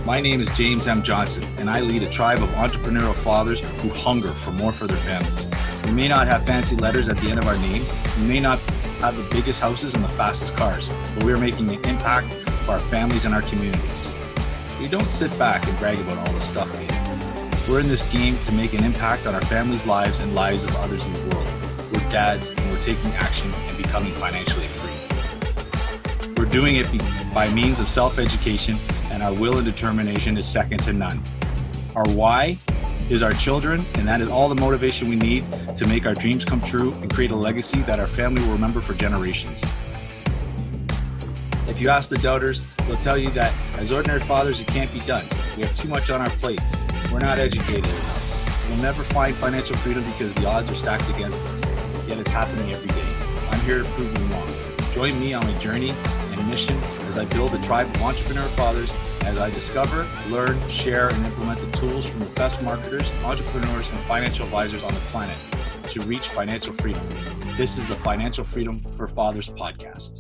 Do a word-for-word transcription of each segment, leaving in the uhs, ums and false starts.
My name is James M. Johnson, and I lead a tribe of entrepreneurial fathers who hunger for more for their families. We may not have fancy letters at the end of our name. We may not have the biggest houses and the fastest cars, but we are making an impact for our families and our communities. We don't sit back and brag about all the stuff we do. We're in this game to make an impact on our families' lives and lives of others in the world. We're dads, and we're taking action and becoming financially free. We're doing it by means of self-education, and our will and determination is second to none. Our why is our children, and that is all the motivation we need to make our dreams come true and create a legacy that our family will remember for generations. If you ask the doubters, they'll tell you that as ordinary fathers, it can't be done. We have too much on our plates. We're not educated enough. We'll never find financial freedom because the odds are stacked against us. Yet it's happening every day. I'm here to prove you wrong. Join me on my journey and mission as I build a tribe of entrepreneur fathers, as I discover, learn, share, and implement the tools from the best marketers, entrepreneurs, and financial advisors on the planet to reach financial freedom. This is the Financial Freedom for Fathers podcast.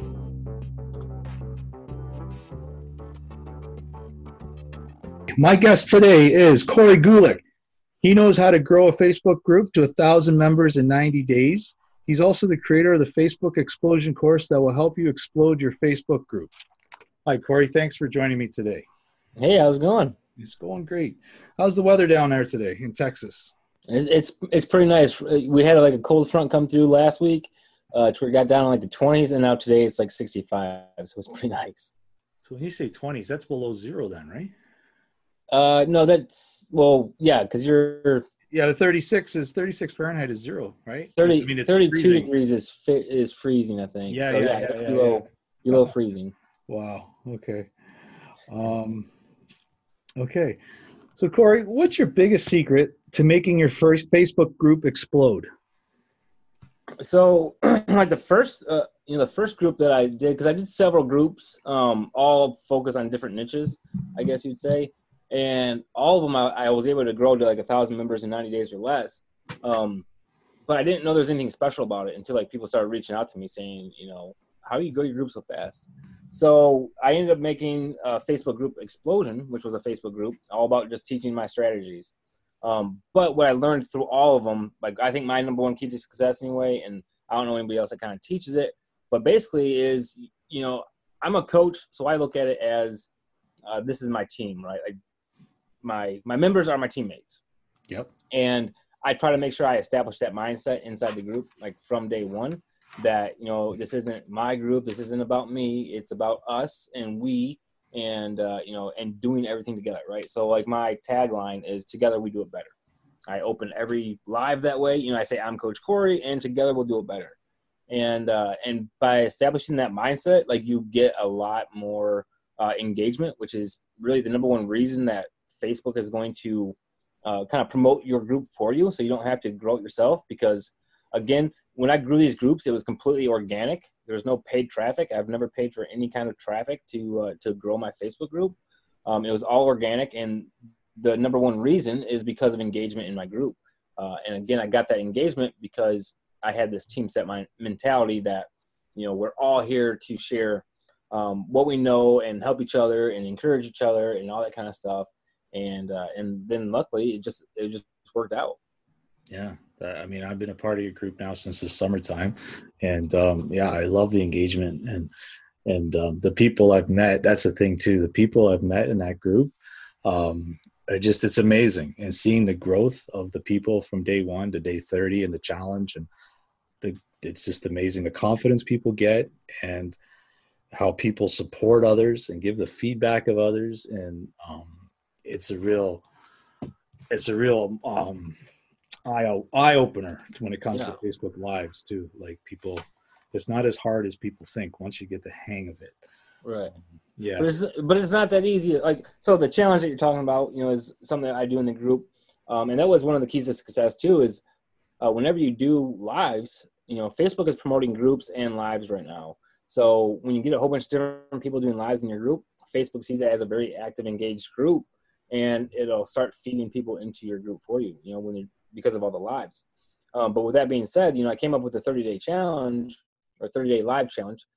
My guest today is Corey Gulick. He knows how to grow a Facebook group to a thousand members in ninety days. He's also the creator of the Facebook Explosion course that will help you explode your Facebook group. Hi, Corey. Thanks for joining me today. Hey, how's it going? It's going great. How's the weather down there today in Texas? It, it's it's pretty nice. We had like a cold front come through last week. Uh, it got down in like the twenties, and now today it's like sixty-five, so it's pretty nice. So when you say twenties, that's below zero then, right? Uh, no, that's, well, yeah, because you're... Yeah, the thirty-six is thirty-six Fahrenheit is zero, right? thirty, I mean, it's thirty-two freezing. degrees is is freezing, I think. Yeah, so, yeah, yeah, yeah, yeah, below, yeah. below freezing. Wow. Okay. Um, okay. So, Corey, what's your biggest secret to making your first Facebook group explode? So, like the first, uh, you know, the first group that I did, because I did several groups, um, all focused on different niches, I guess you'd say. And all of them, I, I was able to grow to like a thousand members in ninety days or less. Um, but I didn't know there was anything special about it until like people started reaching out to me saying, you know, how do you grow your group so fast? So I ended up making a Facebook group Explosion, which was a Facebook group all about just teaching my strategies. Um, but what I learned through all of them, like I think my number one key to success anyway, and I don't know anybody else that kind of teaches it, but basically is, you know, I'm a coach, so I look at it as uh, this is my team, right? Like, My my members are my teammates. Yep. And I try to make sure I establish that mindset inside the group, like from day one, that, you know, this isn't my group. This isn't about me. It's about us and we and, uh, you know, and doing everything together, right? So, like, my tagline is together we do it better. I open every live that way. You know, I say I'm Coach Corey, and together we'll do it better. And, uh, and by establishing that mindset, like, you get a lot more uh, engagement, which is really the number one reason that Facebook is going to uh, kind of promote your group for you, so you don't have to grow it yourself. Because, again, when I grew these groups, it was completely organic. There was no paid traffic. I've never paid for any kind of traffic to uh, to grow my Facebook group. Um, it was all organic, and the number one reason is because of engagement in my group. Uh, and, again, I got that engagement because I had this team set my mentality that, you know, we're all here to share um, what we know and help each other and encourage each other and all that kind of stuff. And uh, and then luckily it just it just worked out. Yeah, I mean, I've been a part of your group now since the summertime, and um, yeah, I love the engagement and and um, the people I've met. That's the thing too. The people I've met in that group, um, are just it's amazing. And seeing the growth of the people from day one to day thirty and the challenge, and the it's just amazing the confidence people get and how people support others and give the feedback of others. And um, it's a real, it's a real um, eye eye opener when it comes yeah. to Facebook Lives too. Like, people, it's not as hard as people think once you get the hang of it. Right. Yeah. But it's, but it's not that easy. Like, so the challenge that you're talking about, you know, is something that I do in the group. Um, and that was one of the keys to success too, is uh, whenever you do lives, you know, Facebook is promoting groups and lives right now. So when you get a whole bunch of different people doing lives in your group, Facebook sees that as a very active, engaged group, and it'll start feeding people into your group for you, you know, when you, because of all the lives. Um, but with that being said, you know, I came up with the thirty-day challenge or thirty-day live challenge.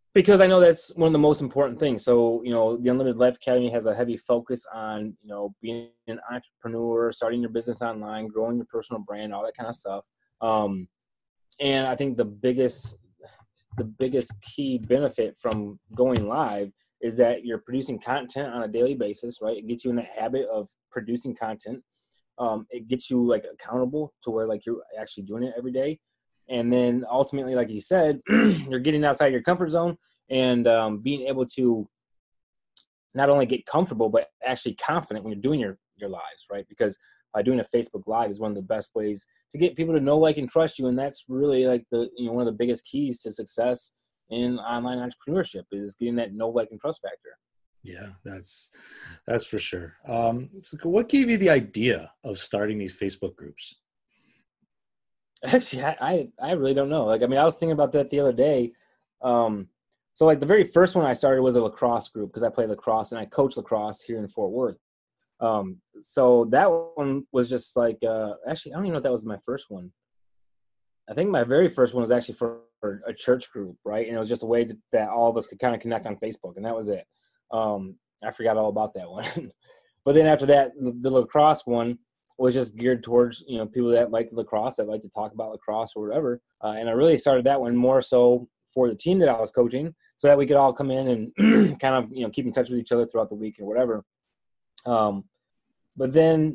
Because I know that's one of the most important things. So, you know, the Unlimited Life Academy has a heavy focus on, you know, being an entrepreneur, starting your business online, growing your personal brand, all that kind of stuff. Um, and I think the biggest, the biggest key benefit from going live is that you're producing content on a daily basis, right? It gets you in the habit of producing content. Um, it gets you like accountable to where like you're actually doing it every day. And then ultimately, like you said, you're getting outside your comfort zone and um, being able to not only get comfortable, but actually confident when you're doing your, your lives, right? Because by doing a Facebook Live is one of the best ways to get people to know, like, and trust you. And that's really like the, you know, one of the biggest keys to success in online entrepreneurship is getting that know, like, and trust factor. Yeah, that's, that's for sure. Um, so what gave you the idea of starting these Facebook groups? Actually, I, I, I really don't know. Like, I mean, I was thinking about that the other day. Um, so like the very first one I started was a lacrosse group because I play lacrosse and I coach lacrosse here in Fort Worth. Um, so that one was just like, uh, actually, I don't even know if that was my first one. I think my very first one was actually for, for a church group, right? And it was just a way to, that all of us could kind of connect on Facebook, and that was it. Um, I forgot all about that one. But then after that, the, the lacrosse one was just geared towards, you know, people that like lacrosse, that like to talk about lacrosse or whatever. Uh, and I really started that one more so for the team that I was coaching so that we could all come in and kind of, you know, keep in touch with each other throughout the week or whatever. Um, but then,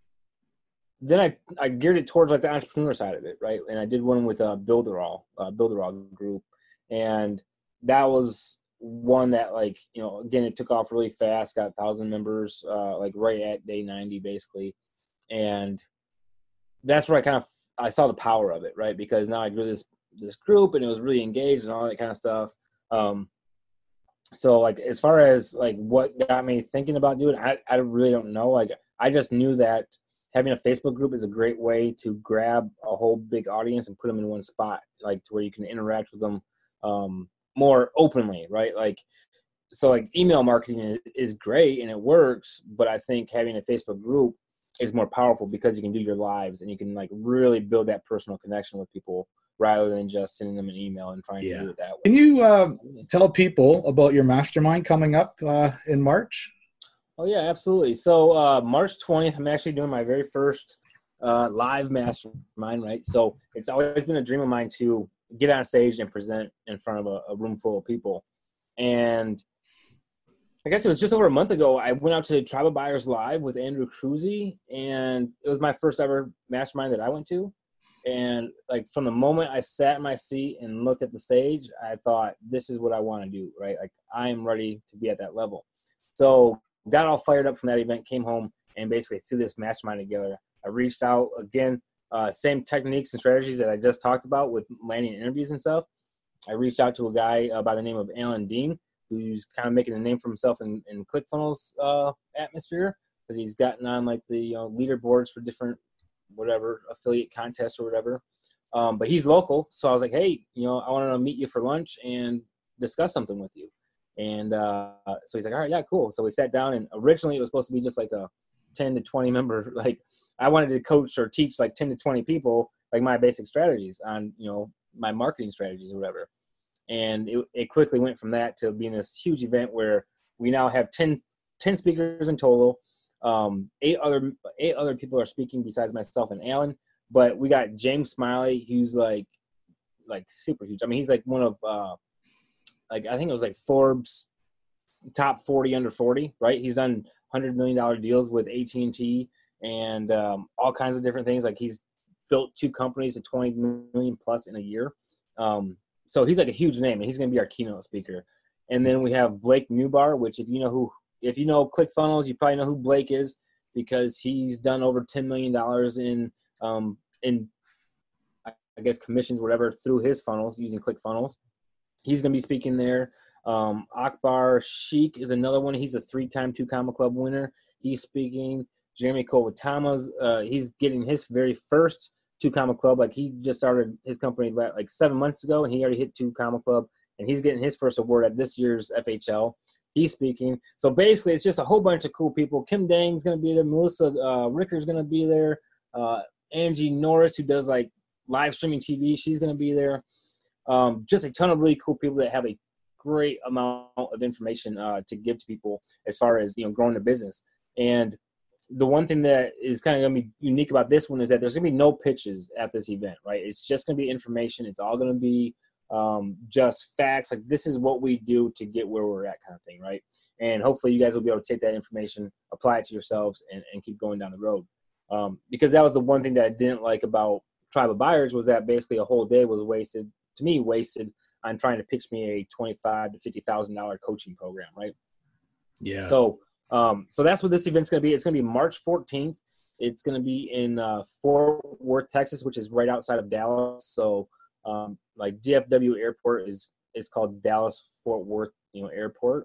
then I, I geared it towards like the entrepreneur side of it. Right. And I did one with a Builderall, uh, Builderall group. And that was one that, like, you know, again, it took off really fast, got a thousand members, uh, like right at day ninety, basically. And that's where I kind of, I saw the power of it, right? Because now I grew this, this group and it was really engaged and all that kind of stuff. Um, so like, as far as like what got me thinking about doing it, I, I really don't know. Like, I just knew that having a Facebook group is a great way to grab a whole big audience and put them in one spot, like to where you can interact with them um, more openly, right? Like, so like email marketing is great and it works, but I think having a Facebook group is more powerful because you can do your lives and you can like really build that personal connection with people rather than just sending them an email and trying yeah. to do it that way. Can you uh, tell people about your mastermind coming up uh, in March? Oh yeah, absolutely. So uh, March twentieth, I'm actually doing my very first uh, live mastermind, right? So it's always been a dream of mine to get on stage and present in front of a, a room full of people. And I guess it was just over a month ago, I went out to Tribal Buyers Live with Andrew Cruzy, and it was my first ever mastermind that I went to. And like from the moment I sat in my seat and looked at the stage, I thought, this is what I want to do, right? Like, I am ready to be at that level. So got all fired up from that event, came home, and basically threw this mastermind together. I reached out again, uh, same techniques and strategies that I just talked about with landing interviews and stuff. I reached out to a guy uh, by the name of Alan Dean, who's kind of making a name for himself in, in ClickFunnels uh, atmosphere, because he's gotten on like the you know, leaderboards for different whatever affiliate contests or whatever. Um, but he's local, so I was like, hey, you know, I want to meet you for lunch and discuss something with you. And uh, so he's like, all right, yeah, cool. So we sat down, and originally it was supposed to be just like a ten to twenty member. Like, I wanted to coach or teach like ten to twenty people, like my basic strategies on, you know, my marketing strategies or whatever. And it, it quickly went from that to being this huge event where we now have ten, ten speakers in total. Um, eight other eight other people are speaking besides myself and Alan. But we got James Smiley, who's like like super huge. I mean, he's like one of uh, like I think it was like Forbes top forty under forty, right? He's done one hundred million dollars deals with A T and T and um, all kinds of different things. Like, he's built two companies at twenty million plus in a year. Um, So he's like a huge name, and he's going to be our keynote speaker. And then we have Blake Newbar, which if you know who, if you know ClickFunnels, you probably know who Blake is, because he's done over ten million dollars in, um, in I guess, commissions, whatever, through his funnels using ClickFunnels. He's going to be speaking there. Um, Akbar Sheikh is another one. He's a three-time Two Comma Club winner. He's speaking. Jeremy Kowatama's, uh, he's getting his very first Two Comma Club. Like, he just started his company like seven months ago, and he already hit Two Comma Club, and he's getting his first award at this year's F H L. He's speaking. So basically, it's just a whole bunch of cool people. Kim Dang's going to be there. Melissa uh, Ricker's going to be there. Uh, Angie Norris, who does like live streaming T V, she's going to be there. Um, just a ton of really cool people that have a great amount of information uh, to give to people as far as, you know, growing the business. And the one thing that is kind of going to be unique about this one is that there's going to be no pitches at this event, right? It's just going to be information. It's all going to be um, just facts. Like, this is what we do to get where we're at, kind of thing, right? And hopefully you guys will be able to take that information, apply it to yourselves, and, and keep going down the road. Um, because that was the one thing that I didn't like about Tribe of Buyers, was that basically a whole day was wasted, to me, wasted on trying to pitch me a twenty-five to fifty thousand dollars coaching program, right? Yeah. So, Um, so that's what this event's going to be. It's going to be March fourteenth. It's going to be in uh, Fort Worth, Texas, which is right outside of Dallas. So, um, like D F W Airport is is called Dallas Fort Worth, you know, Airport.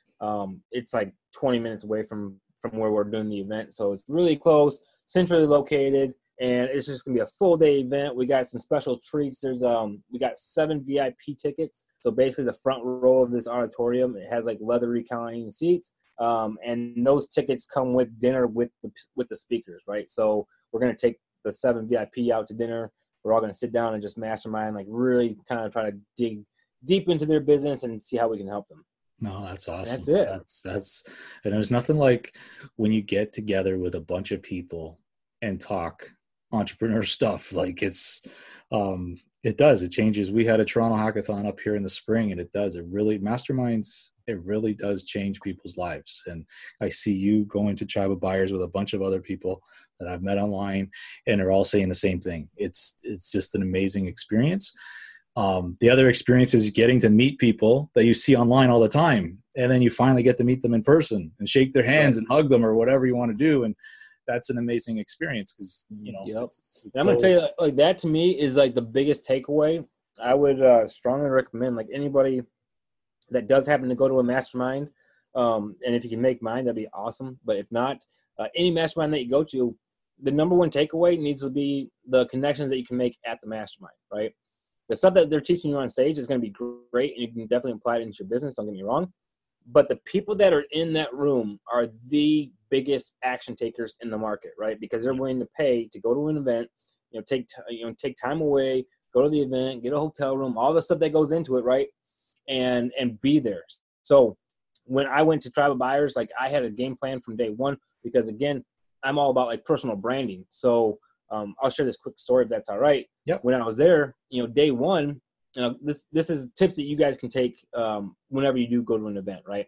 Um, it's like twenty minutes away from from where we're doing the event, so it's really close, centrally located, and it's just going to be a full day event. We got some special treats. There's um, we got seven V I P tickets. So basically, the front row of this auditorium, it has like leather reclining seats. Um, and those tickets come with dinner with the with the speakers, right? So we're going to take the seven V I P out to dinner. We're all going to sit down and just mastermind, like really kind of try to dig deep into their business and see how we can help them. No, that's awesome. That's it. That's, that's, and there's nothing like when you get together with a bunch of people and talk entrepreneur stuff. Like it's, um, it does. It changes. We had a Toronto hackathon up here in the spring, and it does. It really, masterminds, it really does change people's lives. And I see you going to Tribe of Buyers with a bunch of other people that I've met online, and they're all saying the same thing. It's it's just an amazing experience. Um, the other experience is getting to meet people that you see online all the time, and then you finally get to meet them in person and shake their hands and hug them or whatever you want to do. And that's an amazing experience because, you know, yep. it's, it's I'm going to so, tell you, like, that to me is like the biggest takeaway. I would uh, strongly recommend, like, anybody that does happen to go to a mastermind, um, and if you can make mine, that'd be awesome. But if not, uh, any mastermind that you go to, the number one takeaway needs to be the connections that you can make at the mastermind, right? The stuff that they're teaching you on stage is going to be great, and you can definitely apply it into your business, don't get me wrong. But the people that are in that room are the biggest action takers in the market, right? Because they're willing to pay to go to an event, you know, take t- you know, take time away, go to the event, get a hotel room, all the stuff that goes into it, right? And and be there. So when I went to Tribe of Buyers, like, I had a game plan from day one, because again, I'm all about like personal branding. So um, I'll share this quick story if that's all right. Yep. When I was there, you know, day one, you know, this this is tips that you guys can take um, whenever you do go to an event, right?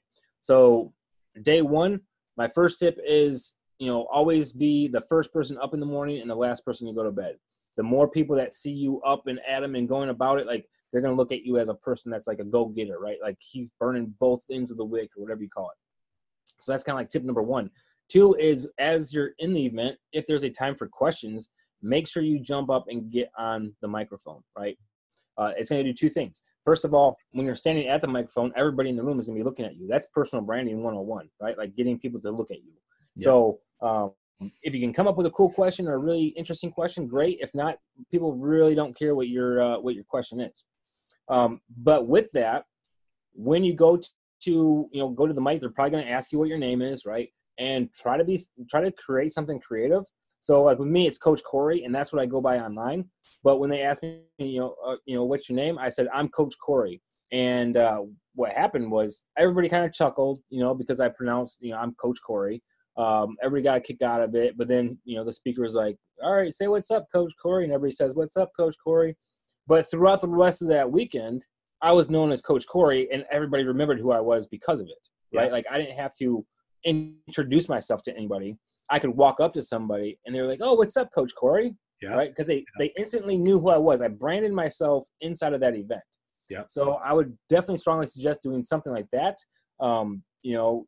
So day one, my first tip is, you know, always be the first person up in the morning and the last person to go to bed. The more people that see you up and at 'em and going about it, like, they're going to look at you as a person that's like a go-getter, right? Like, he's burning both ends of the wick or whatever you call it. So that's kind of like tip number one. Two is, as you're in the event, if there's a time for questions, make sure you jump up and get on the microphone, right? Uh, it's going to do two things. First of all, when you're standing at the microphone, everybody in the room is going to be looking at you. That's personal branding one oh one, right? Like, getting people to look at you. Yeah. So um, if you can come up with a cool question or a really interesting question, great. If not, people really don't care what your uh, what your question is. Um, but with that, when you go to, you know, go to the mic, they're probably going to ask you what your name is, right? And try to be, try to create something creative. So like with me, it's Coach Corey, and that's what I go by online. But when they asked me, you know, uh, you know, what's your name? I said, I'm Coach Corey. And uh, what happened was everybody kind of chuckled, you know, because I pronounced, you know, I'm Coach Corey. Um, everybody got a kick out of it. But then, you know, the speaker was like, all right, say what's up, Coach Corey. And everybody says, what's up, Coach Corey? But throughout the rest of that weekend, I was known as Coach Corey, and everybody remembered who I was because of it, right? Yeah. Like, I didn't have to introduce myself to anybody. I could walk up to somebody, and they were like, oh, what's up, Coach Corey? Yeah. Right? Because they, yeah. they instantly knew who I was. I branded myself inside of that event. Yeah. So I would definitely strongly suggest doing something like that. Um, you know,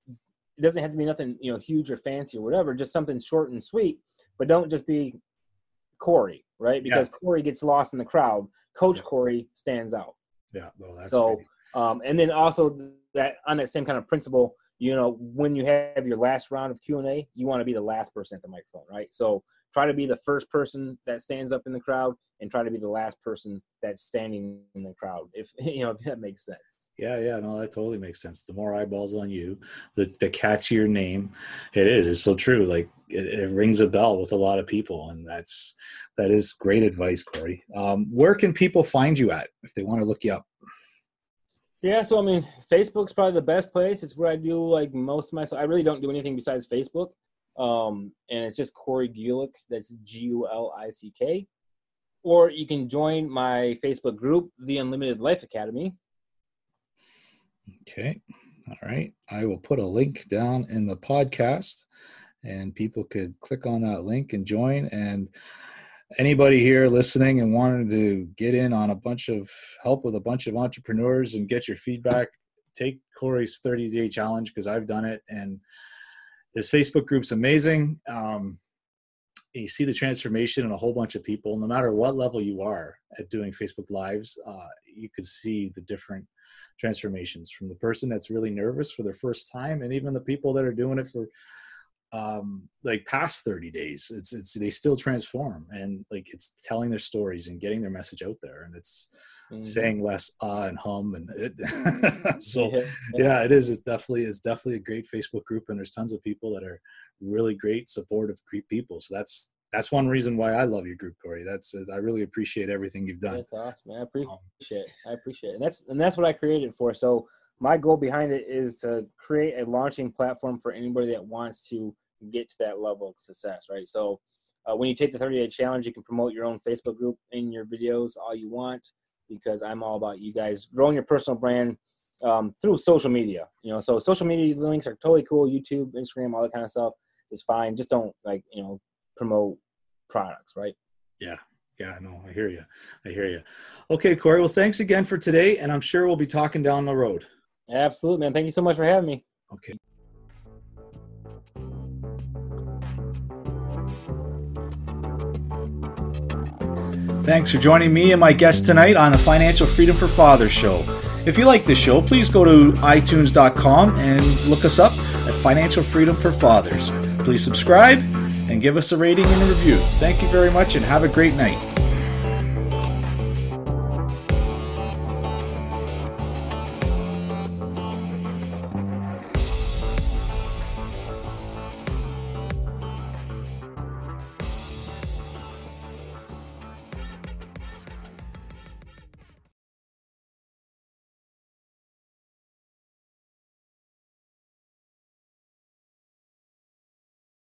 it doesn't have to be nothing, you know, huge or fancy or whatever, just something short and sweet, but don't just be Corey, right? Because yeah. Corey gets lost in the crowd. Coach yeah. Corey stands out. Yeah. Well, that's so, um, and then also that on that same kind of principle, you know, when you have your last round of Q and A, you want to be the last person at the microphone, right? So try to be the first person that stands up in the crowd, and try to be the last person that's standing in the crowd, if, you know, if that makes sense. Yeah, yeah, no, that totally makes sense. The more eyeballs on you, the the catchier name it is. It's so true. Like, it, it rings a bell with a lot of people, and that's that is great advice, Corey. Um, where can people find you at if they want to look you up? Yeah, so I mean, Facebook's probably the best place. It's where I do like most of my stuff. I really don't do anything besides Facebook. Um, and it's just Corey Gulick. That's G U L I C K. Or you can join my Facebook group, The Unlimited Life Academy. Okay. All right. I will put a link down in the podcast, and people could click on that link and join. And anybody here listening and wanting to get in on a bunch of help with a bunch of entrepreneurs and get your feedback, take Corey's thirty-day challenge, because I've done it. And this Facebook group's amazing. Um, you see the transformation in a whole bunch of people, no matter what level you are at doing Facebook Lives. Uh, you could see the different transformations from the person that's really nervous for their first time, and even the people that are doing it for um, like past thirty days. It's, it's, they still transform, and like it's telling their stories and getting their message out there, and it's mm-hmm. saying less ah and hum. And it, so yeah, yeah, it is. It's definitely, it's definitely a great Facebook group, and there's tons of people that are really great, supportive, great people. So that's, that's one reason why I love your group, Corey. That's, I really appreciate everything you've done. That's awesome, man. I appreciate um, it. I appreciate it. And that's, and that's what I created for. So my goal behind it is to create a launching platform for anybody that wants to get to that level of success, right? So uh, when you take the thirty-day challenge, you can promote your own Facebook group in your videos all you want, because I'm all about you guys growing your personal brand um, through social media. You know, so social media links are totally cool. YouTube, Instagram, all that kind of stuff is fine. Just don't, like, you know, promote products, right? Yeah. Yeah, no, I hear you. I hear you. Okay, Corey. Well, thanks again for today, and I'm sure we'll be talking down the road. Absolutely, man. Thank you so much for having me. Okay. Thanks for joining me and my guest tonight on the Financial Freedom for Fathers show. If you like this show, please go to i tunes dot com and look us up at Financial Freedom for Fathers. Please subscribe and give us a rating and a review. Thank you very much, and have a great night.